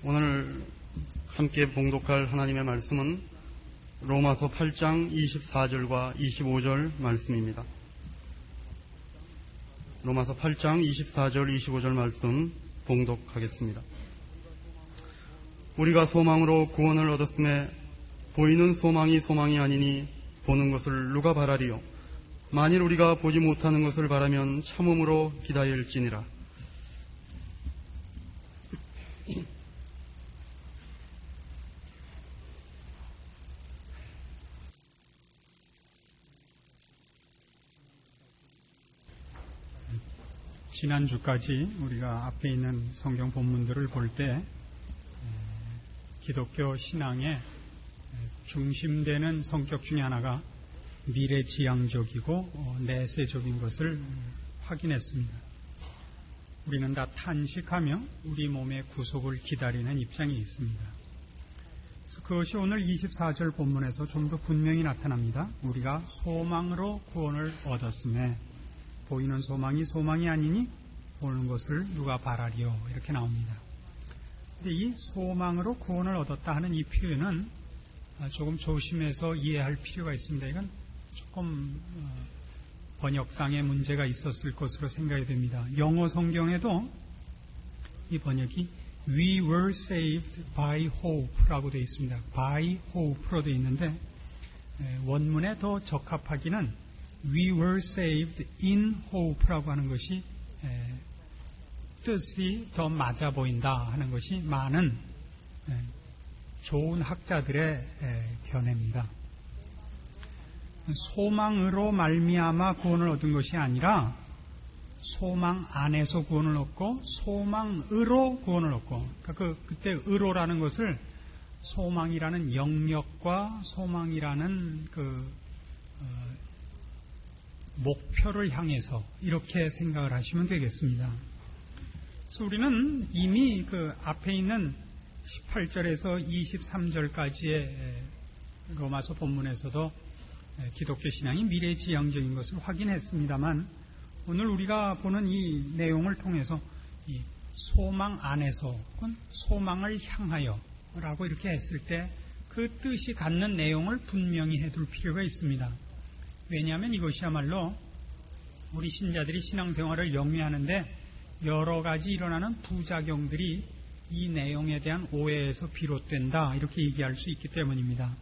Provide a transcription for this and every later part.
오늘 함께 봉독할 하나님의 말씀은 로마서 8장 24절과 25절 말씀입니다. 로마서 8장 24절 25절 말씀 봉독하겠습니다. 우리가 소망으로 구원을 얻었음에 보이는 소망이 소망이 아니니 보는 것을 누가 바라리요. 만일 우리가 보지 못하는 것을 바라면 참음으로 기다릴지니라. 지난주까지 우리가 앞에 있는 성경 본문들을 볼 때 기독교 신앙의 중심되는 성격 중에 하나가 미래지향적이고 내세적인 것을 확인했습니다. 우리는 다 탄식하며 우리 몸의 구속을 기다리는 입장이 있습니다. 그래서 그것이 오늘 24절 본문에서 좀 더 분명히 나타납니다. 우리가 소망으로 구원을 얻었음에 보이는 소망이 소망이 아니니 보는 것을 누가 바라리요, 이렇게 나옵니다. 근데 이 소망으로 구원을 얻었다 하는 이 표현은 조금 조심해서 이해할 필요가 있습니다. 이건 조금 번역상의 문제가 있었을 것으로 생각이 됩니다. 영어 성경에도 이 번역이 We were saved by hope라고 되어 있습니다. by hope로 되어 있는데 원문에 더 적합하기는 We were saved in hope라고 하는 것이 뜻이 더 맞아 보인다 하는 것이 많은 좋은 학자들의 견해입니다. 소망으로 말미암아 구원을 얻은 것이 아니라 소망 안에서 구원을 얻고 소망으로 구원을 얻고, 그러니까 그때 의로라는 것을 소망이라는 영역과 소망이라는 목표를 향해서 이렇게 생각을 하시면 되겠습니다. 그래서 우리는 이미 그 앞에 있는 18절에서 23절까지의 로마서 본문에서도 기독교 신앙이 미래지향적인 것을 확인했습니다만, 오늘 우리가 보는 이 내용을 통해서 이 소망 안에서 혹은 소망을 향하여 라고 이렇게 했을 때 그 뜻이 갖는 내용을 분명히 해둘 필요가 있습니다. 왜냐하면 이것이야말로 우리 신자들이 신앙생활을 영위하는데 여러 가지 일어나는 부작용들이 이 내용에 대한 오해에서 비롯된다, 이렇게 얘기할 수 있기 때문입니다.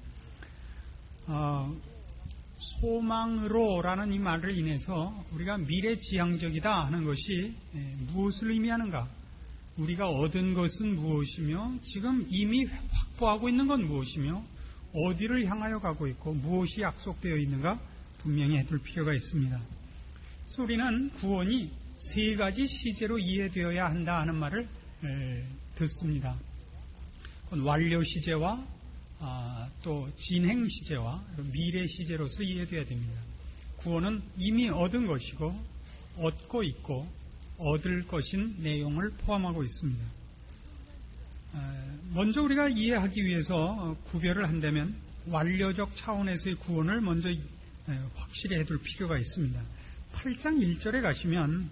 소망으로라는 이 말을 인해서 우리가 미래지향적이다 하는 것이 무엇을 의미하는가? 우리가 얻은 것은 무엇이며 지금 이미 확보하고 있는 건 무엇이며 어디를 향하여 가고 있고 무엇이 약속되어 있는가 분명히 해둘 필요가 있습니다. 그래서 우리는 구원이 세 가지 시제로 이해되어야 한다 하는 말을 듣습니다. 완료 시제와 또 진행 시제와 미래 시제로서 이해되어야 됩니다. 구원은 이미 얻은 것이고 얻고 있고 얻을 것인 내용을 포함하고 있습니다. 먼저 우리가 이해하기 위해서 구별을 한다면 완료적 차원에서의 구원을 먼저 확실히 해둘 필요가 있습니다. 8장 1절에 가시면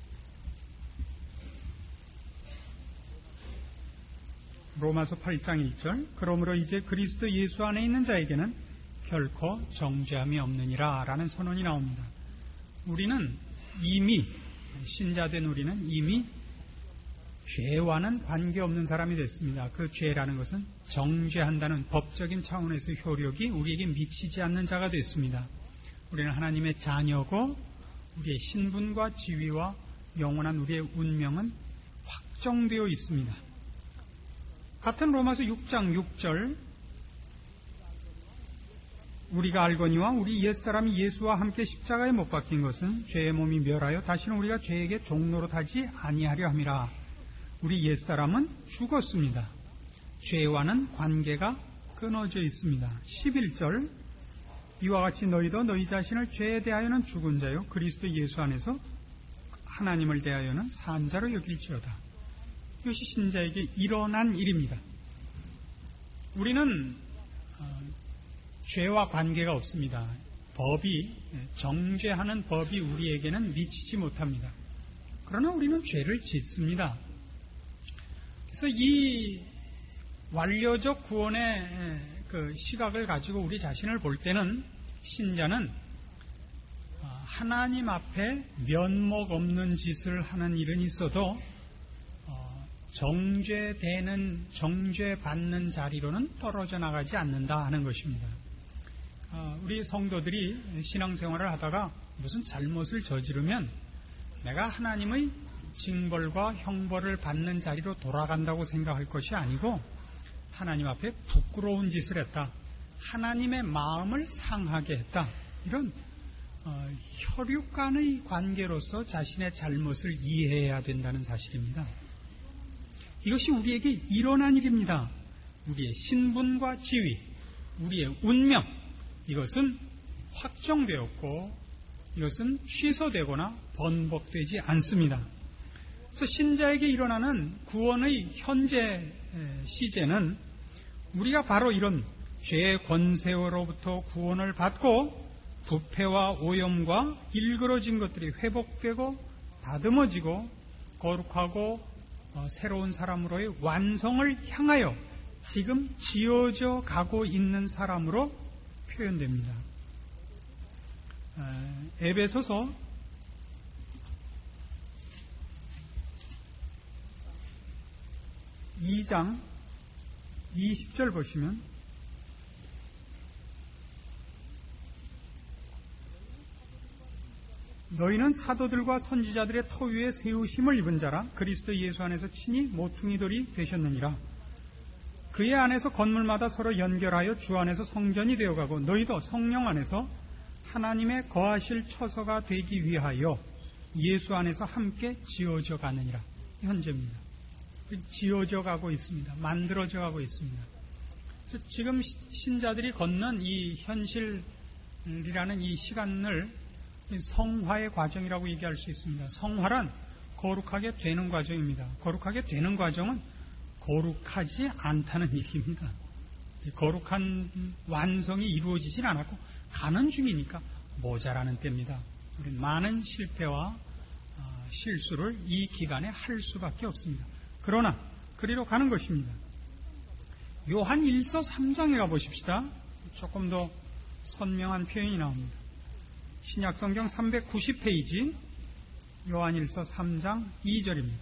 로마서 8장 1절, 그러므로 이제 그리스도 예수 안에 있는 자에게는 결코 정죄함이 없느니라 라는 선언이 나옵니다. 우리는 이미, 신자된 우리는 이미 죄와는 관계없는 사람이 됐습니다. 그 죄라는 것은 정죄한다는 법적인 차원에서 효력이 우리에게 미치지 않는 자가 됐습니다. 우리는 하나님의 자녀고 우리의 신분과 지위와 영원한 우리의 운명은 확정되어 있습니다. 같은 로마서 6장 6절, 우리가 알거니와 우리 옛사람이 예수와 함께 십자가에 못 박힌 것은 죄의 몸이 멸하여 다시는 우리가 죄에게 종노릇하지 아니하려 함이라. 우리 옛사람은 죽었습니다. 죄와는 관계가 끊어져 있습니다. 11절, 이와 같이 너희도 너희 자신을 죄에 대하여는 죽은 자요 그리스도 예수 안에서 하나님을 대하여는 산 자로 여길지어다. 이것이 신자에게 일어난 일입니다. 우리는 죄와 관계가 없습니다. 법이, 정죄하는 법이 우리에게는 미치지 못합니다. 그러나 우리는 죄를 짓습니다. 그래서 이 완료적 구원의 그 시각을 가지고 우리 자신을 볼 때는 신자는 하나님 앞에 면목 없는 짓을 하는 일은 있어도 정죄받는 자리로는 떨어져 나가지 않는다 하는 것입니다. 우리 성도들이 신앙생활을 하다가 무슨 잘못을 저지르면 내가 하나님의 징벌과 형벌을 받는 자리로 돌아간다고 생각할 것이 아니고 하나님 앞에 부끄러운 짓을 했다. 하나님의 마음을 상하게 했다. 이런 혈육 간의 관계로서 자신의 잘못을 이해해야 된다는 사실입니다. 이것이 우리에게 일어난 일입니다. 우리의 신분과 지위, 우리의 운명, 이것은 확정되었고 이것은 취소되거나 번복되지 않습니다. 그래서 신자에게 일어나는 구원의 현재 시제는 우리가 바로 이런 죄의 권세로부터 구원을 받고 부패와 오염과 일그러진 것들이 회복되고 다듬어지고 거룩하고 새로운 사람으로의 완성을 향하여 지금 지어져 가고 있는 사람으로 표현됩니다. 에베소서 2장 20절 보시면 너희는 사도들과 선지자들의 터 위에 세우심을 입은 자라 그리스도 예수 안에서 친히 모퉁이돌이 되셨느니라. 그의 안에서 건물마다 서로 연결하여 주 안에서 성전이 되어가고 너희도 성령 안에서 하나님의 거하실 처소가 되기 위하여 예수 안에서 함께 지어져 가느니라. 현재입니다. 지어져 가고 있습니다. 만들어져 가고 있습니다. 그래서 지금 신자들이 걷는 이 현실이라는 이 시간을 성화의 과정이라고 얘기할 수 있습니다. 성화란 거룩하게 되는 과정입니다. 거룩하게 되는 과정은 거룩하지 않다는 얘기입니다. 거룩한 완성이 이루어지진 않았고 가는 중이니까 모자라는 때입니다. 우리는 많은 실패와 실수를 이 기간에 할 수밖에 없습니다. 그러나 그리로 가는 것입니다. 요한 1서 3장에 가보십시다. 조금 더 선명한 표현이 나옵니다. 신약성경 390페이지 요한 1서 3장 2절입니다.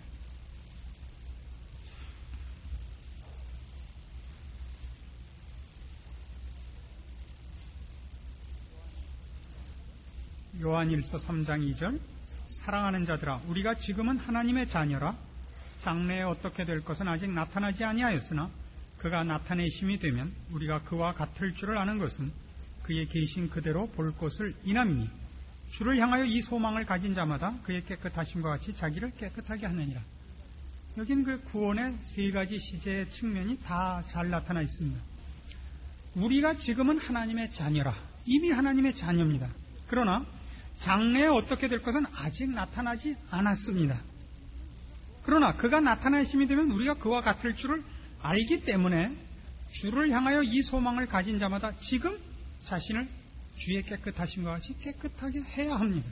요한 1서 3장 2절 사랑하는 자들아 우리가 지금은 하나님의 자녀라 장래에 어떻게 될 것은 아직 나타나지 아니하였으나 그가 나타내심이 되면 우리가 그와 같을 줄을 아는 것은 그의 계신 그대로 볼 것을 인함이니 주를 향하여 이 소망을 가진 자마다 그의 깨끗하심과 같이 자기를 깨끗하게 하느니라. 여긴 그 구원의 세 가지 시제의 측면이 다 잘 나타나 있습니다. 우리가 지금은 하나님의 자녀라. 이미 하나님의 자녀입니다. 그러나 장래에 어떻게 될 것은 아직 나타나지 않았습니다. 그러나 그가 나타나심이 되면 우리가 그와 같을 줄을 알기 때문에 주를 향하여 이 소망을 가진 자마다 지금 자신을 주의 깨끗하심과 같이 깨끗하게 해야 합니다.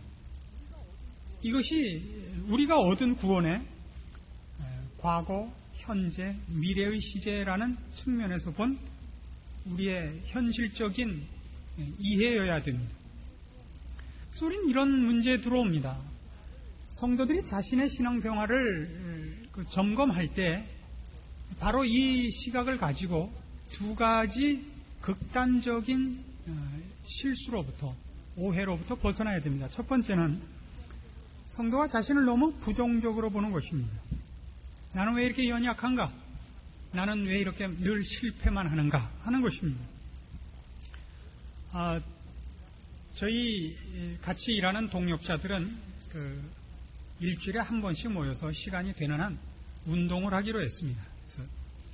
이것이 우리가 얻은 구원의 과거, 현재, 미래의 시제라는 측면에서 본 우리의 현실적인 이해여야 됩니다. 그래서 우리는 이런 문제에 들어옵니다. 성도들이 자신의 신앙생활을 점검할 때 바로 이 시각을 가지고 두 가지 극단적인 실수로부터 오해로부터 벗어나야 됩니다. 첫 번째는 성도가 자신을 너무 부정적으로 보는 것입니다. 나는 왜 이렇게 연약한가? 나는 왜 이렇게 늘 실패만 하는가? 하는 것입니다. 저희 같이 일하는 동역자들은 일주일에 한 번씩 모여서 시간이 되는 한 운동을 하기로 했습니다. 그래서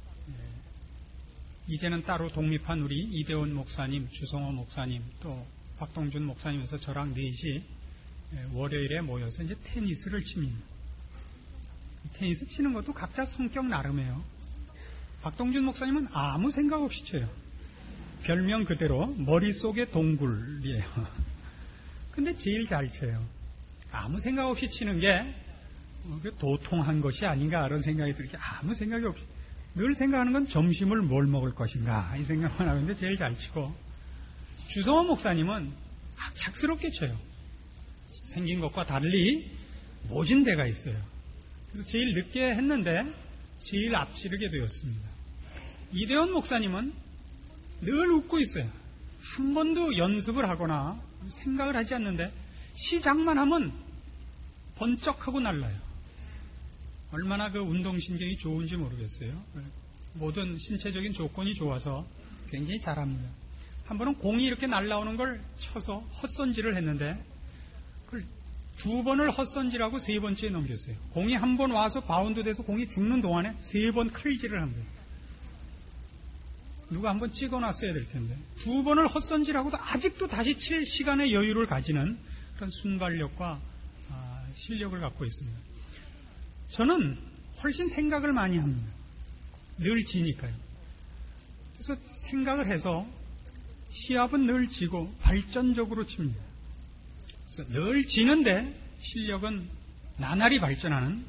이제는 따로 독립한 우리 이대원 목사님, 주성호 목사님, 또 박동준 목사님에서 저랑 넷이 월요일에 모여서 이제 테니스를 칩니다. 테니스 치는 것도 각자 성격 나름이에요. 박동준 목사님은 아무 생각 없이 쳐요. 별명 그대로 머릿속의 동굴이에요. 근데 제일 잘 쳐요. 아무 생각 없이 치는 게 도통한 것이 아닌가 그런 생각이 들게 아무 생각이 없이 늘 생각하는 건 점심을 뭘 먹을 것인가 이 생각만 하는데 제일 잘 치고, 주성호 목사님은 악착스럽게 쳐요. 생긴 것과 달리 모진 데가 있어요. 그래서 제일 늦게 했는데 제일 앞지르게 되었습니다. 이대원 목사님은 늘 웃고 있어요. 한 번도 연습을 하거나 생각을 하지 않는데 시작만 하면 번쩍하고 날라요. 얼마나 그 운동신경이 좋은지 모르겠어요. 모든 신체적인 조건이 좋아서 굉장히 잘합니다. 한 번은 공이 이렇게 날라오는 걸 쳐서 헛손질을 했는데 그걸 2번을 헛손질하고 3번째에 넘겼어요. 공이 한 번 와서 바운드 돼서 공이 죽는 동안에 3번 칼질을 한 거예요. 누가 한번 찍어놨어야 될 텐데 2번을 헛손질하고도 아직도 다시 칠 시간의 여유를 가지는 그런 순발력과 실력을 갖고 있습니다. 저는 훨씬 생각을 많이 합니다. 늘 지니까요. 그래서 생각을 해서 시합은 늘 지고 발전적으로 칩니다. 그래서 늘 지는데 실력은 나날이 발전하는,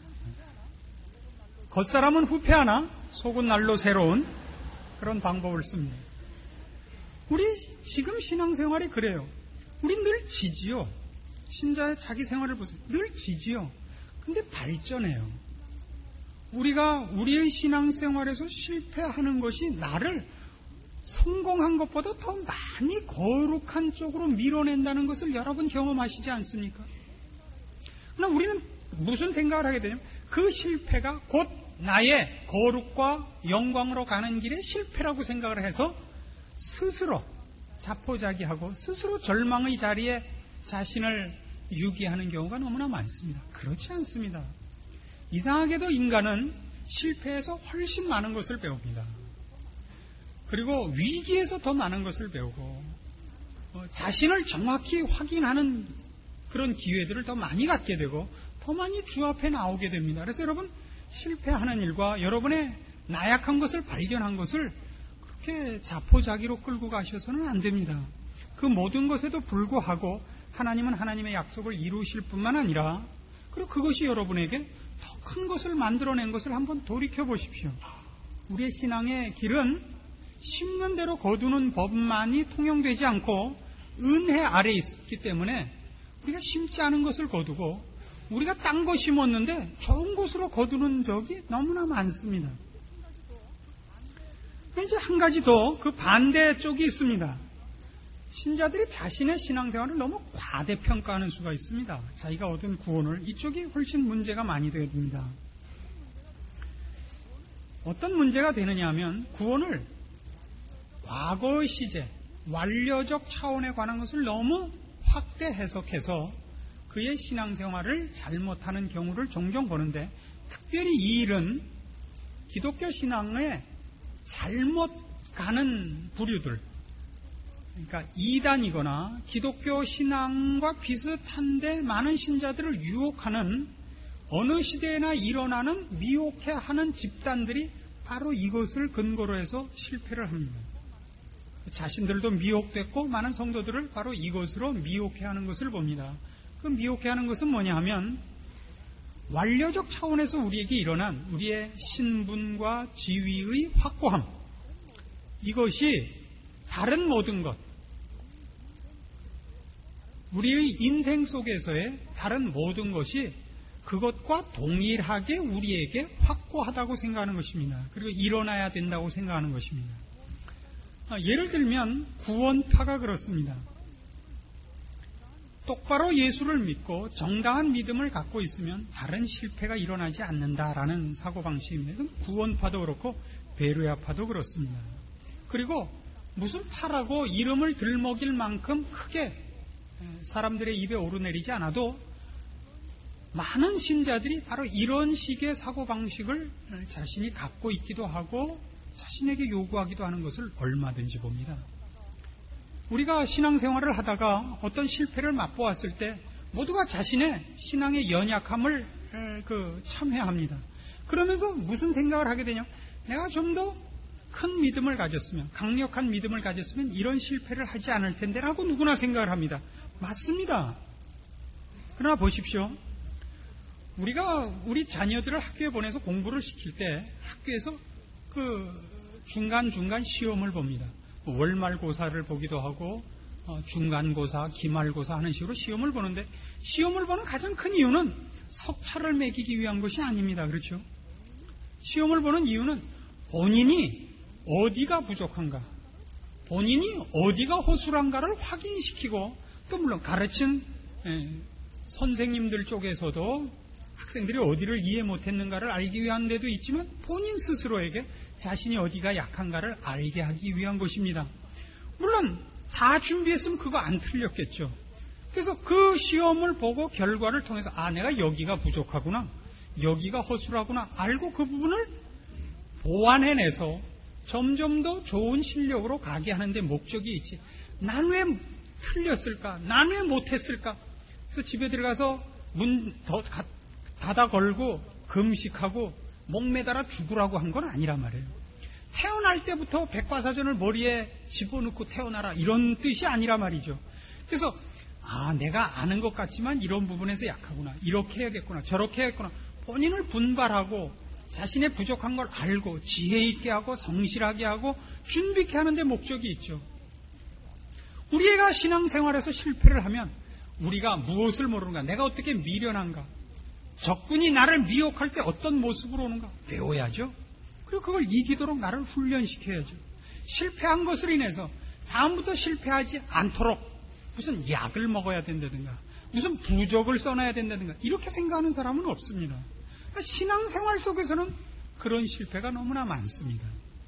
겉사람은 후패하나 속은 날로 새로운 그런 방법을 씁니다. 우리 지금 신앙생활이 그래요. 우리 늘 지지요. 신자의 자기 생활을 보세요. 늘 지지요. 근데 발전해요. 우리가 우리의 신앙생활에서 실패하는 것이 나를 성공한 것보다 더 많이 거룩한 쪽으로 밀어낸다는 것을 여러분 경험하시지 않습니까? 그러나 우리는 무슨 생각을 하게 되냐면 그 실패가 곧 나의 거룩과 영광으로 가는 길의 실패라고 생각을 해서 스스로 자포자기하고 스스로 절망의 자리에 자신을 유기하는 경우가 너무나 많습니다. 그렇지 않습니다. 이상하게도 인간은 실패에서 훨씬 많은 것을 배웁니다. 그리고 위기에서 더 많은 것을 배우고 자신을 정확히 확인하는 그런 기회들을 더 많이 갖게 되고 더 많이 주 앞에 나오게 됩니다. 그래서 여러분, 실패하는 일과 여러분의 나약한 것을 발견한 것을 그렇게 자포자기로 끌고 가셔서는 안 됩니다. 그 모든 것에도 불구하고 하나님은 하나님의 약속을 이루실 뿐만 아니라 그리고 그것이 여러분에게 더 큰 것을 만들어낸 것을 한번 돌이켜 보십시오. 우리의 신앙의 길은 심는 대로 거두는 법만이 통용되지 않고 은혜 아래에 있기 때문에 우리가 심지 않은 것을 거두고 우리가 딴 거 심었는데 좋은 곳으로 거두는 적이 너무나 많습니다. 이제 한 가지 더 그 반대쪽이 있습니다. 신자들이 자신의 신앙생활을 너무 과대평가하는 수가 있습니다. 자기가 얻은 구원을, 이쪽이 훨씬 문제가 많이 됩니다. 어떤 문제가 되느냐 하면 구원을 과거의 시제, 완료적 차원에 관한 것을 너무 확대 해석해서 그의 신앙생활을 잘못하는 경우를 종종 보는데, 특별히 이 일은 기독교 신앙에 잘못 가는 부류들, 그러니까 이단이거나 기독교 신앙과 비슷한데 많은 신자들을 유혹하는, 어느 시대에나 일어나는 미혹해하는 집단들이 바로 이것을 근거로 해서 실패를 합니다. 자신들도 미혹됐고 많은 성도들을 바로 이것으로 미혹해하는 것을 봅니다. 그 미혹해하는 것은 뭐냐 하면 완료적 차원에서 우리에게 일어난 우리의 신분과 지위의 확고함, 이것이 다른 모든 것, 우리의 인생 속에서의 다른 모든 것이 그것과 동일하게 우리에게 확고하다고 생각하는 것입니다. 그리고 일어나야 된다고 생각하는 것입니다. 예를 들면 구원파가 그렇습니다. 똑바로 예수를 믿고 정당한 믿음을 갖고 있으면 다른 실패가 일어나지 않는다라는 사고방식입니다. 구원파도 그렇고 베르야파도 그렇습니다. 그리고 무슨 파라고 이름을 들먹일 만큼 크게 사람들의 입에 오르내리지 않아도 많은 신자들이 바로 이런 식의 사고방식을 자신이 갖고 있기도 하고 자신에게 요구하기도 하는 것을 얼마든지 봅니다. 우리가 신앙생활을 하다가 어떤 실패를 맛보았을 때 모두가 자신의 신앙의 연약함을 참회합니다. 그러면서 무슨 생각을 하게 되냐? 내가 좀 더 큰 믿음을 가졌으면, 강력한 믿음을 가졌으면 이런 실패를 하지 않을 텐데 라고 누구나 생각을 합니다. 맞습니다. 그러나 보십시오. 우리가 우리 자녀들을 학교에 보내서 공부를 시킬 때 학교에서 중간중간 시험을 봅니다. 월말고사를 보기도 하고 중간고사, 기말고사 하는 식으로 시험을 보는데 시험을 보는 가장 큰 이유는 석차를 매기기 위한 것이 아닙니다. 그렇죠? 시험을 보는 이유는 본인이 어디가 부족한가, 본인이 어디가 허술한가를 확인시키고 또 물론 가르친 선생님들 쪽에서도 학생들이 어디를 이해 못했는가를 알기 위한 데도 있지만 본인 스스로에게 자신이 어디가 약한가를 알게 하기 위한 것입니다. 물론 다 준비했으면 그거 안 틀렸겠죠. 그래서 그 시험을 보고 결과를 통해서 내가 여기가 부족하구나, 여기가 허술하구나 알고 그 부분을 보완해내서 점점 더 좋은 실력으로 가게 하는데 목적이 있지. 난 왜 틀렸을까? 난 왜 못했을까? 그래서 집에 들어가서 문 닫아 걸고 금식하고 목매달아 죽으라고 한 건 아니란 말이에요. 태어날 때부터 백과사전을 머리에 집어넣고 태어나라 이런 뜻이 아니라 말이죠. 그래서 내가 아는 것 같지만 이런 부분에서 약하구나, 이렇게 해야겠구나, 저렇게 해야겠구나, 본인을 분발하고 자신의 부족한 걸 알고 지혜 있게 하고 성실하게 하고 준비케 하는 데 목적이 있죠. 우리가 신앙생활에서 실패를 하면 우리가 무엇을 모르는가, 내가 어떻게 미련한가, 적군이 나를 미혹할 때 어떤 모습으로 오는가 배워야죠. 그리고 그걸 이기도록 나를 훈련시켜야죠. 실패한 것을 인해서 다음부터 실패하지 않도록 무슨 약을 먹어야 된다든가 무슨 부적을 써놔야 된다든가 이렇게 생각하는 사람은 없습니다. 그러니까 신앙생활 속에서는 그런 실패가 너무나 많습니다.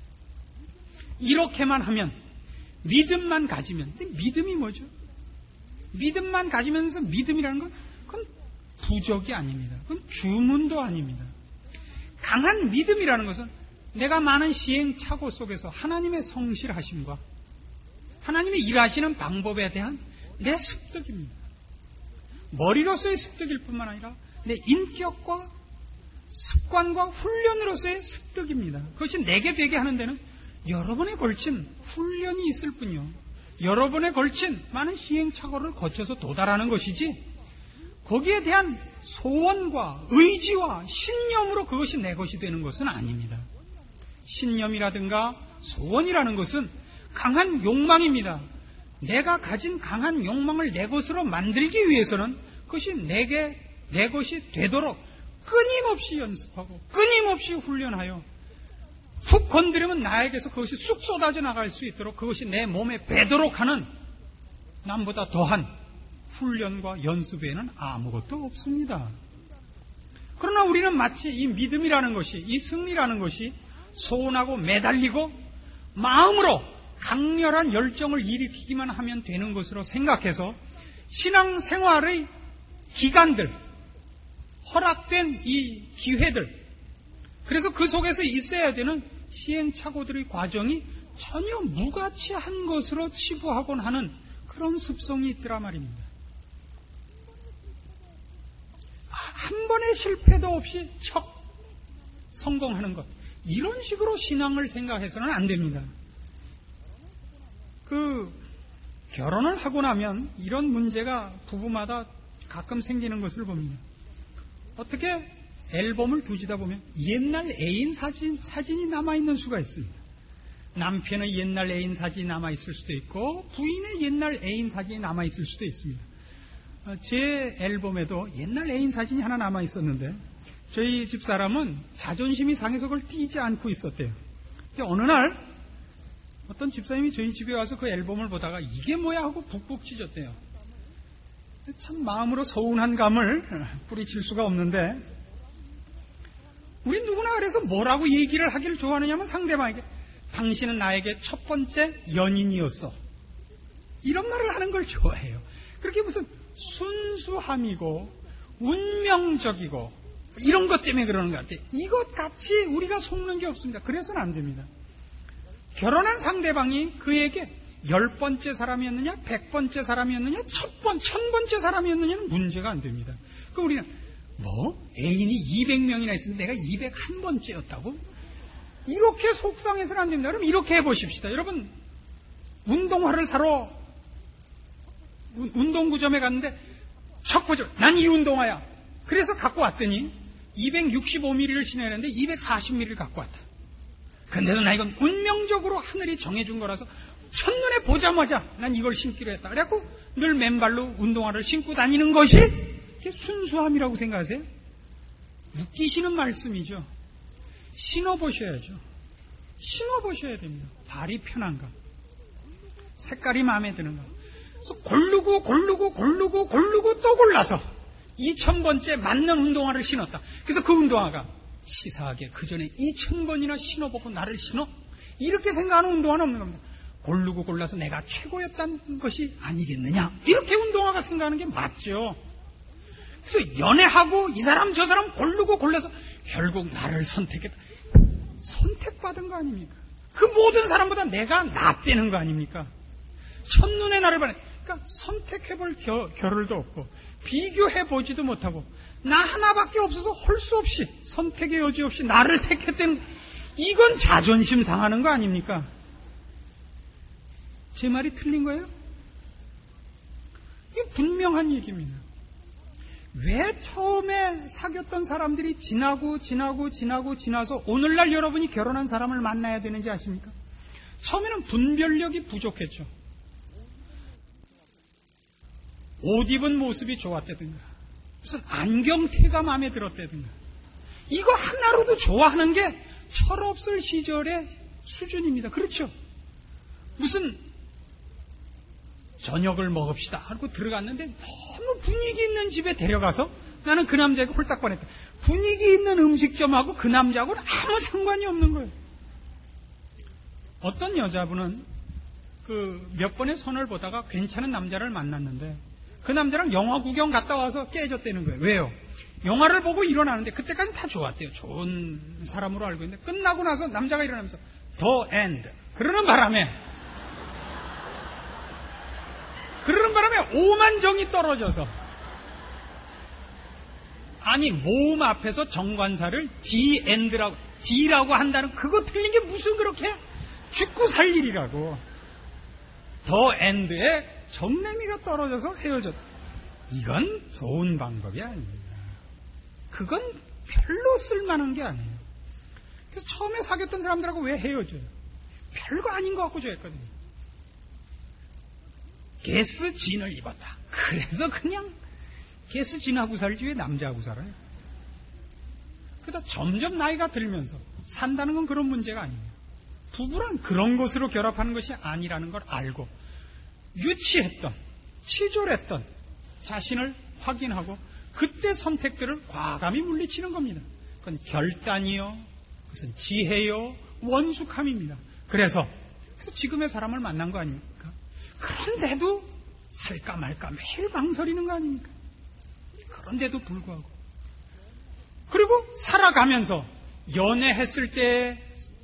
이렇게만 하면, 믿음만 가지면, 근데 믿음이 뭐죠? 믿음만 가지면서 믿음이라는 건 그건 부적이 아닙니다. 그건 주문도 아닙니다. 강한 믿음이라는 것은 내가 많은 시행착오 속에서 하나님의 성실하심과 하나님의 일하시는 방법에 대한 내 습득입니다. 머리로서의 습득일 뿐만 아니라 내 인격과 습관과 훈련으로서의 습득입니다. 그것이 내게 되게 하는 데는 여러 번에 걸친 훈련이 있을 뿐이요, 여러 번에 걸친 많은 시행착오를 거쳐서 도달하는 것이지, 거기에 대한 소원과 의지와 신념으로 그것이 내 것이 되는 것은 아닙니다. 신념이라든가 소원이라는 것은 강한 욕망입니다. 내가 가진 강한 욕망을 내 것으로 만들기 위해서는 그것이 내 것이 되도록 끊임없이 연습하고 끊임없이 훈련하여 푹 건드리면 나에게서 그것이 쑥 쏟아져 나갈 수 있도록 그것이 내 몸에 배도록 하는 남보다 더한 훈련과 연습 외에는 아무것도 없습니다. 그러나 우리는 마치 이 믿음이라는 것이, 이 승리라는 것이 소원하고 매달리고 마음으로 강렬한 열정을 일으키기만 하면 되는 것으로 생각해서 신앙생활의 기간들, 허락된 이 기회들, 그래서 그 속에서 있어야 되는 시행착오들의 과정이 전혀 무가치한 것으로 치부하곤 하는 그런 습성이 있더라 말입니다. 한 번의 실패도 없이 척 성공하는 것, 이런 식으로 신앙을 생각해서는 안 됩니다. 결혼을 하고 나면 이런 문제가 부부마다 가끔 생기는 것을 봅니다. 어떻게 앨범을 뒤지다 보면 옛날 애인 사진이 남아있는 수가 있습니다. 남편의 옛날 애인 사진이 남아있을 수도 있고 부인의 옛날 애인 사진이 남아있을 수도 있습니다. 제 앨범에도 옛날 애인 사진이 하나 남아있었는데 저희 집사람은 자존심이 상해서 그걸 띄지 않고 있었대요. 어느 날 어떤 집사님이 저희 집에 와서 그 앨범을 보다가 이게 뭐야 하고 북북 찢었대요. 참 마음으로 서운한 감을 뿌리칠 수가 없는데, 우리 누구나 그래서 뭐라고 얘기를 하기를 좋아하느냐면 상대방에게 당신은 나에게 첫 번째 연인이었어, 이런 말을 하는 걸 좋아해요. 그렇게 무슨 순수함이고 운명적이고 이런 것 때문에 그러는 것 같아요. 이것 같이 우리가 속는 게 없습니다. 그래서는 안 됩니다. 결혼한 상대방이 그에게 10번째 사람이었느냐, 100번째 사람이었느냐, 1000번째 사람이었느냐는 문제가 안 됩니다. 그 우리는 애인이 200명이나 있었는데 내가 201번째였다고? 이렇게 속상해서는 안 됩니다. 그럼 이렇게 해보십시다. 여러분, 운동화를 사러 운동구점에 갔는데 척 보죠. 난 이 운동화야. 그래서 갖고 왔더니 265mm를 신어야 하는데 240mm를 갖고 왔다. 근데도 나 이건 운명적으로 하늘이 정해준 거라서 첫눈에 보자마자 난 이걸 신기로 했다. 그래갖고 늘 맨발로 운동화를 신고 다니는 것이 이게 순수함이라고 생각하세요? 웃기시는 말씀이죠. 신어보셔야죠. 신어보셔야 됩니다. 발이 편한가, 색깔이 마음에 드는가. 그래서 고르고 또 골라서 2000번째 맞는 운동화를 신었다. 그래서 그 운동화가 치사하게 그 전에 2000번이나 신어보고 나를 신어? 이렇게 생각하는 운동화는 없는 겁니다. 고르고 골라서 내가 최고였다는 것이 아니겠느냐, 이렇게 운동화가 생각하는 게 맞죠. 그래서 연애하고 이 사람 저 사람 고르고 골라서 결국 나를 선택했다. 선택받은 거 아닙니까? 그 모든 사람보다 내가 낫다는 거 아닙니까? 첫눈에 나를 보내. 그러니까 선택해볼 겨를도 없고 비교해보지도 못하고 나 하나밖에 없어서 할 수 없이 선택의 여지 없이 나를 택했다는, 이건 자존심 상하는 거 아닙니까? 제 말이 틀린 거예요? 이게 분명한 얘기입니다. 왜 처음에 사귀었던 사람들이 지나서 오늘날 여러분이 결혼한 사람을 만나야 되는지 아십니까? 처음에는 분별력이 부족했죠. 옷 입은 모습이 좋았다든가, 무슨 안경테가 마음에 들었다든가, 이거 하나로도 좋아하는 게 철없을 시절의 수준입니다. 그렇죠? 무슨 저녁을 먹읍시다 하고 들어갔는데 너무 분위기 있는 집에 데려가서 나는 그 남자에게 홀딱 반했다. 분위기 있는 음식점하고 그 남자하고는 아무 상관이 없는 거예요. 어떤 여자분은 몇 번의 선을 보다가 괜찮은 남자를 만났는데 그 남자랑 영화 구경 갔다 와서 깨졌다는 거예요. 왜요? 영화를 보고 일어나는데 그때까지 다 좋았대요. 좋은 사람으로 알고 있는데 끝나고 나서 남자가 일어나면서 The end 그러는 바람에 오만정이 떨어져서, 아니 모음 앞에서 정관사를 The end라고 한다는 그거 틀린 게 무슨 그렇게 죽고 살 일이라고. The end에 정내미가 떨어져서 헤어졌다. 이건 좋은 방법이 아닙니다. 그건 별로 쓸만한 게 아니에요. 그래서 처음에 사귀었던 사람들하고 왜 헤어져요? 별거 아닌 것 같고 좋아했거든요. 게스진을 입었다. 그래서 그냥 게스진하고 살지 왜 남자하고 살아요? 그러다 점점 나이가 들면서 산다는 건 그런 문제가 아니에요. 부부란 그런 것으로 결합하는 것이 아니라는 걸 알고 유치했던, 치졸했던 자신을 확인하고 그때 선택들을 과감히 물리치는 겁니다. 그건 결단이요, 그것은 지혜요, 원숙함입니다. 그래서 지금의 사람을 만난 거 아닙니까? 그런데도 살까 말까 매일 망설이는 거 아닙니까? 그런데도 불구하고, 그리고 살아가면서 연애했을 때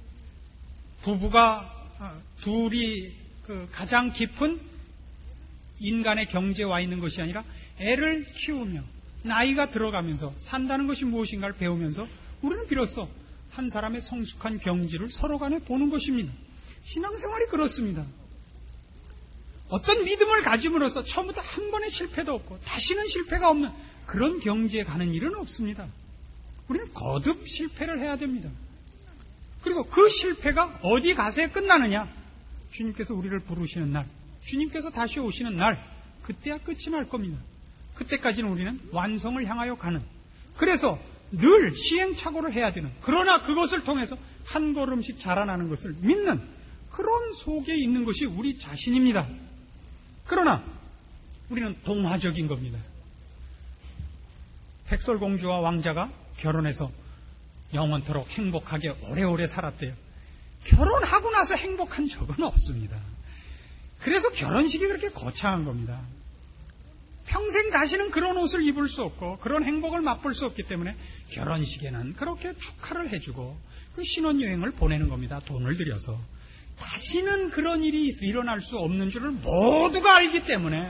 부부가 둘이 가장 깊은 인간의 경지에 와 있는 것이 아니라 애를 키우며 나이가 들어가면서 산다는 것이 무엇인가를 배우면서 우리는 비로소 한 사람의 성숙한 경지를 서로 간에 보는 것입니다. 신앙생활이 그렇습니다. 어떤 믿음을 가짐으로써 처음부터 한 번의 실패도 없고 다시는 실패가 없는 그런 경지에 가는 일은 없습니다. 우리는 거듭 실패를 해야 됩니다. 그리고 그 실패가 어디 가서야 끝나느냐? 주님께서 우리를 부르시는 날, 주님께서 다시 오시는 날, 그때야 끝이 날 겁니다. 그때까지는 우리는 완성을 향하여 가는, 그래서 늘 시행착오를 해야 되는, 그러나 그것을 통해서 한 걸음씩 자라나는 것을 믿는 그런 속에 있는 것이 우리 자신입니다. 그러나 우리는 동화적인 겁니다. 백설공주와 왕자가 결혼해서 영원토록 행복하게 오래오래 살았대요. 결혼하고 나서 행복한 적은 없습니다. 그래서 결혼식이 그렇게 거창한 겁니다. 평생 다시는 그런 옷을 입을 수 없고 그런 행복을 맛볼 수 없기 때문에 결혼식에는 그렇게 축하를 해주고 그 신혼여행을 보내는 겁니다. 돈을 들여서. 다시는 그런 일이 일어날 수 없는 줄을 모두가 알기 때문에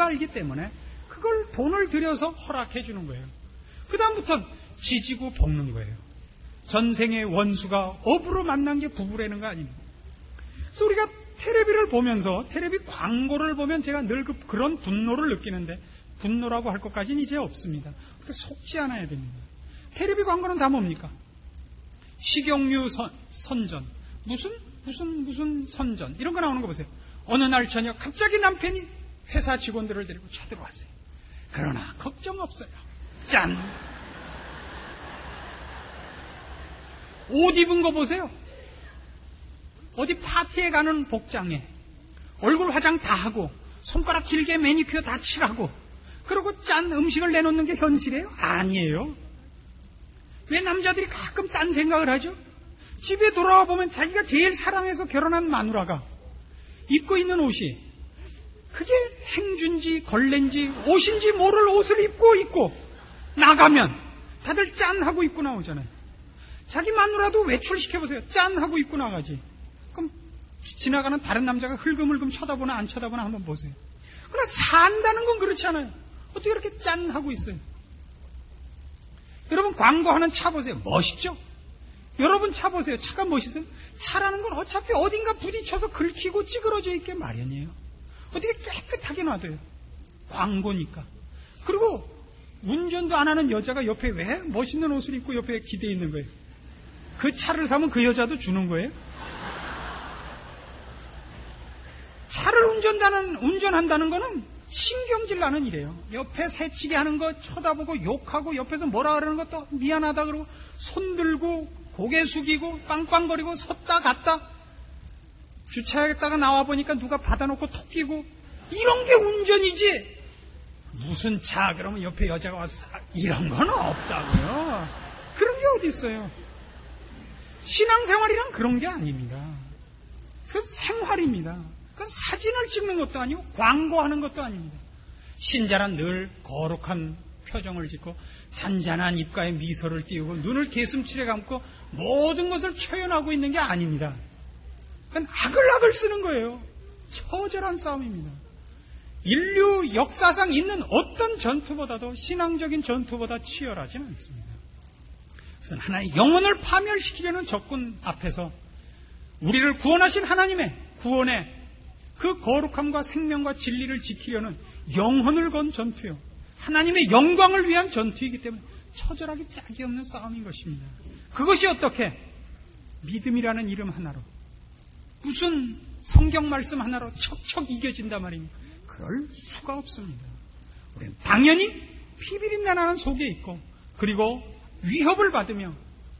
그걸 돈을 들여서 허락해 주는 거예요. 그 다음부터는 지지고 볶는 거예요. 전생의 원수가 업으로 만난 게 부부라는 거 아닙니까? 그래서 우리가 텔레비를 보면서, 텔레비 광고를 보면 제가 늘 그런 분노를 느끼는데, 분노라고 할 것까지는 이제 없습니다. 그러니까 속지 않아야 됩니다. 테레비 광고는 다 뭡니까? 식용유 선전, 무슨 선전, 이런 거 나오는 거 보세요. 어느 날 저녁 갑자기 남편이 회사 직원들을 데리고 쳐들어왔어요. 그러나 걱정 없어요. 짠! 옷 입은 거 보세요. 어디 파티에 가는 복장에 얼굴 화장 다 하고 손가락 길게 매니큐어 다 칠하고 그러고 짠 음식을 내놓는 게 현실이에요? 아니에요. 왜 남자들이 가끔 딴 생각을 하죠? 집에 돌아와 보면 자기가 제일 사랑해서 결혼한 마누라가 입고 있는 옷이 그게 행주인지 걸레인지 옷인지 모를 옷을 입고 나가면 다들 짠 하고 입고 나오잖아요. 자기 마누라도 외출시켜보세요. 짠 하고 입고 나가지. 그럼 지나가는 다른 남자가 흘금흘금 쳐다보나 안 쳐다보나 한번 보세요. 그러나 산다는 건 그렇지 않아요. 어떻게 이렇게 짠 하고 있어요? 여러분 광고하는 차 보세요. 멋있죠? 여러분 차 보세요. 차가 멋있어요? 차라는 건 어차피 어딘가 부딪혀서 긁히고 찌그러져 있게 마련이에요. 어떻게 깨끗하게 놔둬요? 광고니까. 그리고 운전도 안 하는 여자가 옆에 왜 멋있는 옷을 입고 옆에 기대어 있는 거예요? 그 차를 사면 그 여자도 주는 거예요? 차를 운전한다는 거는 신경질 나는 일이에요. 옆에 새치기 하는 거 쳐다보고 욕하고 옆에서 뭐라 그러는 것도 미안하다 그러고 손 들고 고개 숙이고 빵빵거리고 섰다 갔다 주차하겠다가 나와보니까 누가 받아놓고 톡 끼고 이런 게 운전이지. 무슨 차 그러면 옆에 여자가 와서 이런 건 없다고요. 그런 게 어디 있어요. 신앙생활이란 그런 게 아닙니다. 그건 생활입니다. 그건 사진을 찍는 것도 아니고 광고하는 것도 아닙니다. 신자란 늘 거룩한 표정을 짓고 잔잔한 입가에 미소를 띄우고 눈을 개슴칠에 감고 모든 것을 표현하고 있는 게 아닙니다. 그건 아글아글 쓰는 거예요. 처절한 싸움입니다. 인류 역사상 있는 어떤 전투보다도 신앙적인 전투보다 치열하지는 않습니다. 그래서 하나의 영혼을 파멸시키려는 적군 앞에서 우리를 구원하신 하나님의 구원의 그 거룩함과 생명과 진리를 지키려는 영혼을 건 전투요. 하나님의 영광을 위한 전투이기 때문에 처절하기 짝이 없는 싸움인 것입니다. 그것이 어떻게 믿음이라는 이름 하나로 무슨 성경 말씀 하나로 척척 이겨진단 말입니까? 그럴 수가 없습니다. 우리는 당연히 피비린내나는 속에 있고 그리고 위협을 받으며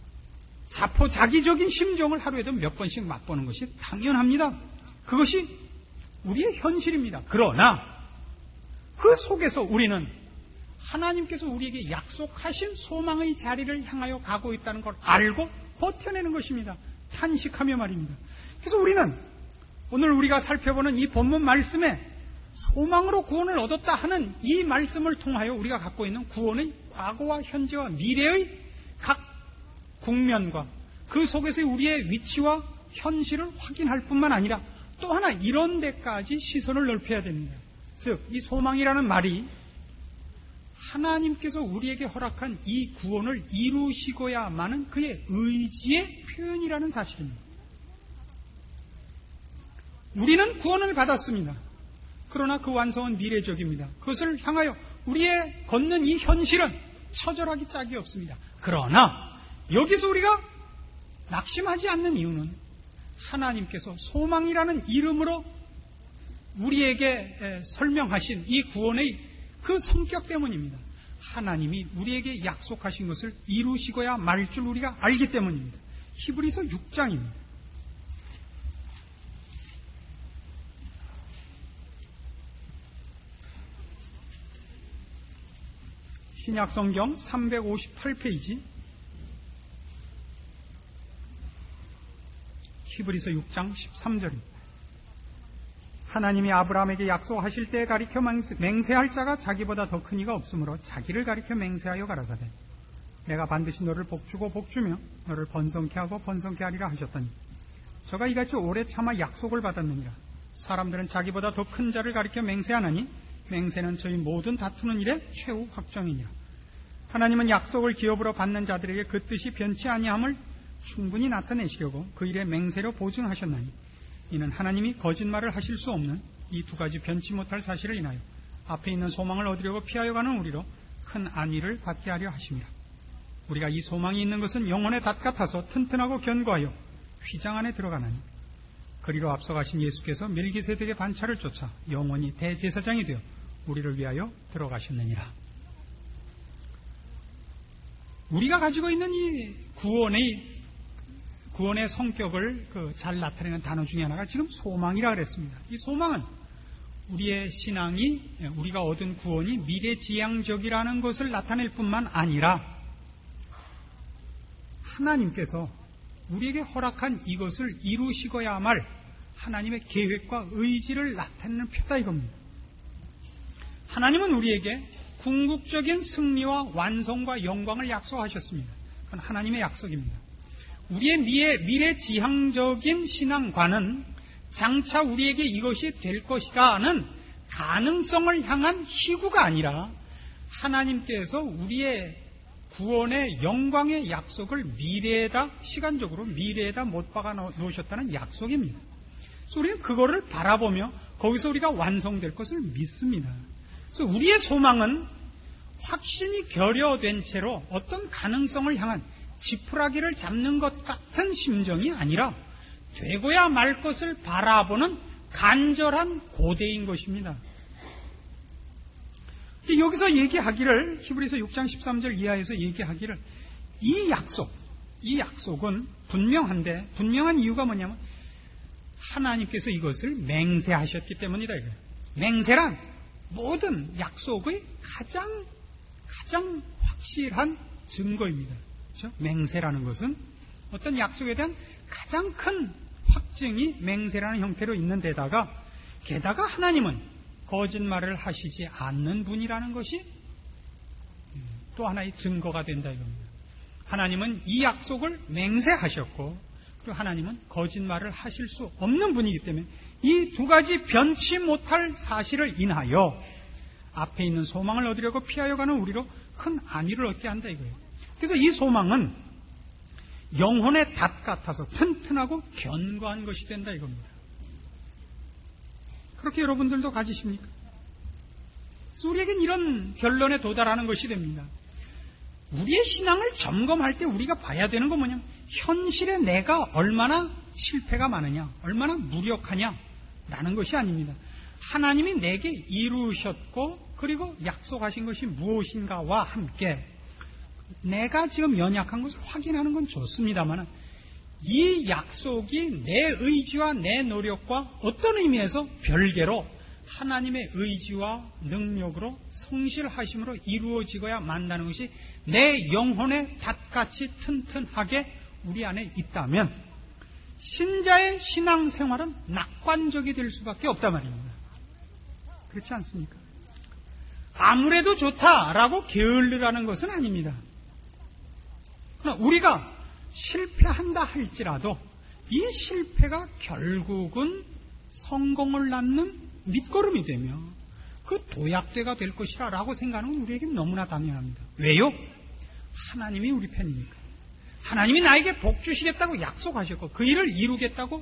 자포자기적인 심정을 하루에도 몇 번씩 맛보는 것이 당연합니다. 그것이 우리의 현실입니다. 그러나 그 속에서 우리는 하나님께서 우리에게 약속하신 소망의 자리를 향하여 가고 있다는 걸 알고 버텨내는 것입니다. 탄식하며 말입니다. 그래서 우리는 오늘 우리가 살펴보는 이 본문 말씀에 소망으로 구원을 얻었다 하는 이 말씀을 통하여 우리가 갖고 있는 구원의 과거와 현재와 미래의 각 국면과 그 속에서의 우리의 위치와 현실을 확인할 뿐만 아니라 또 하나 이런 데까지 시선을 넓혀야 됩니다. 즉, 이 소망이라는 말이 하나님께서 우리에게 허락한 이 구원을 이루시고야만은 그의 의지의 표현이라는 사실입니다. 우리는 구원을 받았습니다. 그러나 그 완성은 미래적입니다. 그것을 향하여 우리의 걷는 이 현실은 처절하기 짝이 없습니다. 그러나 여기서 우리가 낙심하지 않는 이유는 하나님께서 소망이라는 이름으로 우리에게 설명하신 이 구원의 그 성격 때문입니다. 하나님이 우리에게 약속하신 것을 이루시고야 말 줄 우리가 알기 때문입니다. 히브리서 6장입니다. 신약성경 358페이지 히브리서 6장 13절입니다. 하나님이 아브라함에게 약속하실 때에 가리켜 맹세할 자가 자기보다 더 큰 이가 없으므로 자기를 가리켜 맹세하여 가라사대 내가 반드시 너를 복주고 복주며 너를 번성케 하고 번성케 하리라 하셨더니 저가 이같이 오래 참아 약속을 받았느니라. 사람들은 자기보다 더 큰 자를 가리켜 맹세하나니 맹세는 저희 모든 다투는 일의 최후 확정이니라. 하나님은 약속을 기업으로 받는 자들에게 그 뜻이 변치 아니함을 충분히 나타내시려고 그 일에 맹세로 보증하셨나니 이는 하나님이 거짓말을 하실 수 없는 이 두 가지 변치 못할 사실을 인하여 앞에 있는 소망을 얻으려고 피하여 가는 우리로 큰 안위를 받게 하려 하심이라. 우리가 이 소망이 있는 것은 영혼의 닷 같아서 튼튼하고 견고하여 휘장 안에 들어가나니 그리로 앞서가신 예수께서 멜기세덱의 반차를 쫓아 영원히 대제사장이 되어 우리를 위하여 들어가셨느니라. 우리가 가지고 있는 이 구원의 성격을 잘 나타내는 단어 중에 하나가 지금 소망이라 그랬습니다. 이 소망은 우리의 신앙이, 우리가 얻은 구원이 미래지향적이라는 것을 나타낼 뿐만 아니라 하나님께서 우리에게 허락한 이것을 이루시고야 말 하나님의 계획과 의지를 나타내는 표다 이겁니다. 하나님은 우리에게 궁극적인 승리와 완성과 영광을 약속하셨습니다. 그건 하나님의 약속입니다. 우리의 미래지향적인 신앙과는 장차 우리에게 이것이 될 것이라는 가능성을 향한 희구가 아니라 하나님께서 우리의 구원의 영광의 약속을 시간적으로 미래에다 못 박아 놓으셨다는 약속입니다. 그래서 우리는 그거를 바라보며 거기서 우리가 완성될 것을 믿습니다. 그래서 우리의 소망은 확신이 결여된 채로 어떤 가능성을 향한 지푸라기를 잡는 것 같은 심정이 아니라 되고야 말 것을 바라보는 간절한 고대인 것입니다. 여기서 얘기하기를 히브리서 6장 13절 이하에서 얘기하기를 이 약속은 분명한 이유가 뭐냐면 하나님께서 이것을 맹세하셨기 때문이다. 이거예요. 맹세란 모든 약속의 가장 확실한 증거입니다. 그렇죠? 맹세라는 것은 어떤 약속에 대한 가장 큰 확증이 맹세라는 형태로 있는 데다가 게다가 하나님은 거짓말을 하시지 않는 분이라는 것이 또 하나의 증거가 된다 이겁니다. 하나님은 이 약속을 맹세하셨고 그리고 하나님은 거짓말을 하실 수 없는 분이기 때문에 이 두 가지 변치 못할 사실을 인하여 앞에 있는 소망을 얻으려고 피하여 가는 우리로 큰 안위를 얻게 한다 이거예요. 그래서 이 소망은 영혼의 닷 같아서 튼튼하고 견고한 것이 된다 이겁니다. 그렇게 여러분들도 가지십니까? 그래서 우리에겐 이런 결론에 도달하는 것이 됩니다. 우리의 신앙을 점검할 때 우리가 봐야 되는 건 뭐냐면 현실에 내가 얼마나 실패가 많으냐, 얼마나 무력하냐 라는 것이 아닙니다. 하나님이 내게 이루셨고 그리고 약속하신 것이 무엇인가와 함께 내가 지금 연약한 것을 확인하는 건 좋습니다만 이 약속이 내 의지와 내 노력과 어떤 의미에서 별개로 하나님의 의지와 능력으로 성실하심으로 이루어지고야 만다는 것이 내 영혼의 닷같이 튼튼하게 우리 안에 있다면 신자의 신앙생활은 낙관적이 될 수밖에 없단 말입니다. 그렇지 않습니까? 아무래도 좋다라고 게을르라는 것은 아닙니다. 그러나 우리가 실패한다 할지라도 이 실패가 결국은 성공을 낳는 밑거름이 되며 그 도약대가 될 것이라 라고 생각하는 건 우리에게 너무나 당연합니다. 왜요? 하나님이 우리 편이니까. 하나님이 나에게 복 주시겠다고 약속하셨고 그 일을 이루겠다고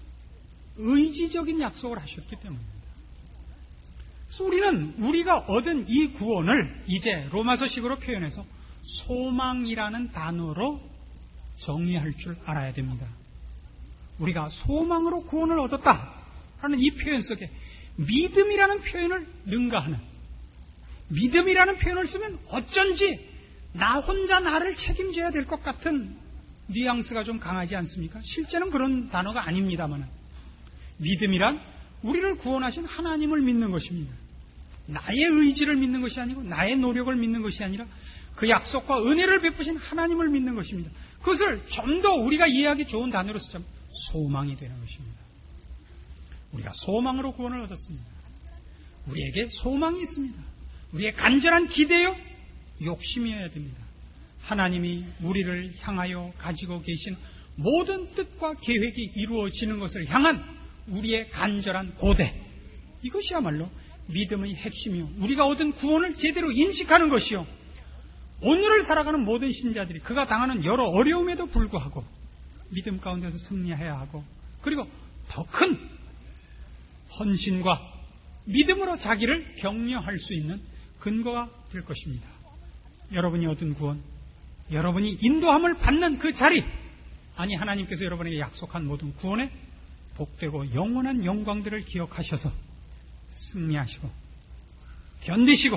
의지적인 약속을 하셨기 때문입니다. 그래서 우리는 우리가 얻은 이 구원을 이제 로마서식으로 표현해서 소망이라는 단어로 정의할 줄 알아야 됩니다. 우리가 소망으로 구원을 얻었다 하는 이 표현 속에 믿음이라는 표현을 능가하는, 믿음이라는 표현을 쓰면 어쩐지 나 혼자 나를 책임져야 될 것 같은 뉘앙스가 좀 강하지 않습니까? 실제는 그런 단어가 아닙니다만 믿음이란 우리를 구원하신 하나님을 믿는 것입니다. 나의 의지를 믿는 것이 아니고 나의 노력을 믿는 것이 아니라 그 약속과 은혜를 베푸신 하나님을 믿는 것입니다. 그것을 좀 더 우리가 이해하기 좋은 단어로 쓰자면 소망이 되는 것입니다. 우리가 소망으로 구원을 얻었습니다. 우리에게 소망이 있습니다. 우리의 간절한 기대요, 욕심이어야 됩니다. 하나님이 우리를 향하여 가지고 계신 모든 뜻과 계획이 이루어지는 것을 향한 우리의 간절한 고대, 이것이야말로 믿음의 핵심이요, 우리가 얻은 구원을 제대로 인식하는 것이요, 오늘을 살아가는 모든 신자들이 그가 당하는 여러 어려움에도 불구하고 믿음 가운데서 승리해야 하고, 그리고 더 큰 헌신과 믿음으로 자기를 격려할 수 있는 근거가 될 것입니다. 여러분이 얻은 구원, 여러분이 인도함을 받는 그 자리, 아니 하나님께서 여러분에게 약속한 모든 구원의 복되고 영원한 영광들을 기억하셔서 승리하시고 견디시고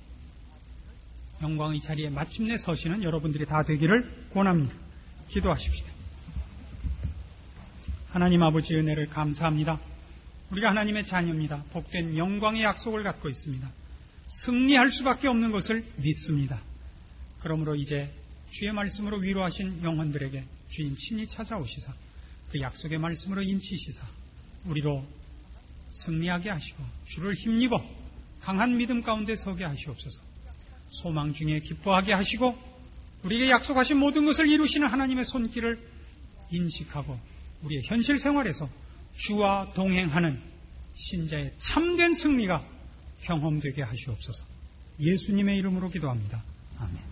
영광의 자리에 마침내 서시는 여러분들이 다 되기를 권합니다. 기도하십시다. 하나님 아버지의 은혜를 감사합니다. 우리가 하나님의 자녀입니다. 복된 영광의 약속을 갖고 있습니다. 승리할 수밖에 없는 것을 믿습니다. 그러므로 이제 주의 말씀으로 위로하신 영혼들에게 주님 친히 찾아오시사 그 약속의 말씀으로 인치시사 우리로 승리하게 하시고 주를 힘입어 강한 믿음 가운데 서게 하시옵소서. 소망 중에 기뻐하게 하시고 우리에게 약속하신 모든 것을 이루시는 하나님의 손길을 인식하고 우리의 현실 생활에서 주와 동행하는 신자의 참된 승리가 경험되게 하시옵소서. 예수님의 이름으로 기도합니다. 아멘.